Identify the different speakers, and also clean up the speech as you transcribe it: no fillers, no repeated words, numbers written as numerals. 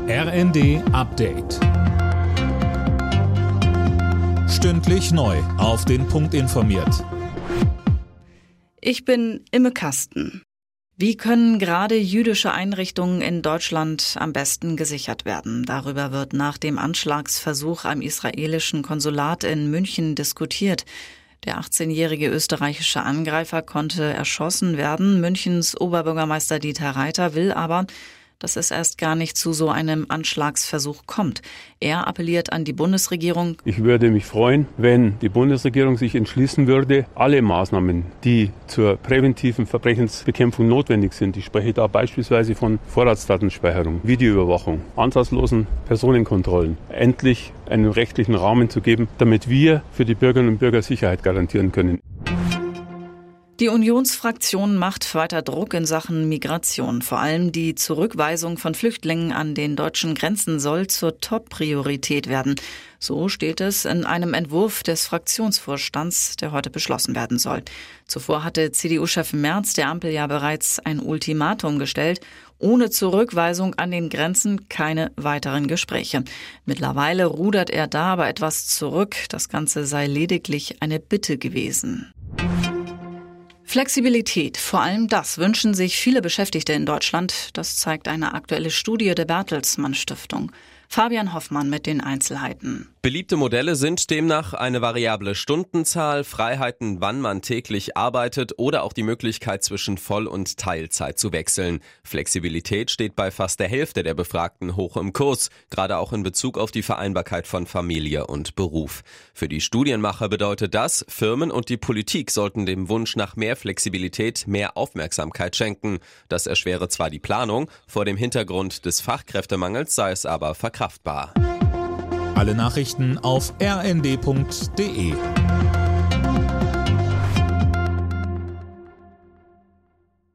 Speaker 1: RND Update. Stündlich neu auf den Punkt informiert.
Speaker 2: Ich bin Imme Kasten. Wie können gerade jüdische Einrichtungen in Deutschland am besten gesichert werden? Darüber wird nach dem Anschlagsversuch am israelischen Konsulat in München diskutiert. Der 18-jährige österreichische Angreifer konnte erschossen werden. Münchens Oberbürgermeister Dieter Reiter will aber, dass es erst gar nicht zu so einem Anschlagsversuch kommt. Er appelliert an die Bundesregierung.
Speaker 3: Ich würde mich freuen, wenn die Bundesregierung sich entschließen würde, alle Maßnahmen, die zur präventiven Verbrechensbekämpfung notwendig sind, ich spreche da beispielsweise von Vorratsdatenspeicherung, Videoüberwachung, ansatzlosen Personenkontrollen, endlich einen rechtlichen Rahmen zu geben, damit wir für die Bürgerinnen und Bürger Sicherheit garantieren können.
Speaker 2: Die Unionsfraktion macht weiter Druck in Sachen Migration. Vor allem die Zurückweisung von Flüchtlingen an den deutschen Grenzen soll zur Top-Priorität werden. So steht es in einem Entwurf des Fraktionsvorstands, der heute beschlossen werden soll. Zuvor hatte CDU-Chef Merz der Ampel ja bereits ein Ultimatum gestellt. Ohne Zurückweisung an den Grenzen keine weiteren Gespräche. Mittlerweile rudert er da aber etwas zurück. Das Ganze sei lediglich eine Bitte gewesen. Flexibilität, vor allem das wünschen sich viele Beschäftigte in Deutschland. Das zeigt eine aktuelle Studie der Bertelsmann Stiftung. Fabian Hoffmann mit den Einzelheiten.
Speaker 4: Beliebte Modelle sind demnach eine variable Stundenzahl, Freiheiten, wann man täglich arbeitet oder auch die Möglichkeit zwischen Voll- und Teilzeit zu wechseln. Flexibilität steht bei fast der Hälfte der Befragten hoch im Kurs, gerade auch in Bezug auf die Vereinbarkeit von Familie und Beruf. Für die Studienmacher bedeutet das, Firmen und die Politik sollten dem Wunsch nach mehr Flexibilität mehr Aufmerksamkeit schenken. Das erschwere zwar die Planung, vor dem Hintergrund des Fachkräftemangels sei es aber verkraftbar.
Speaker 1: Alle Nachrichten auf rnd.de.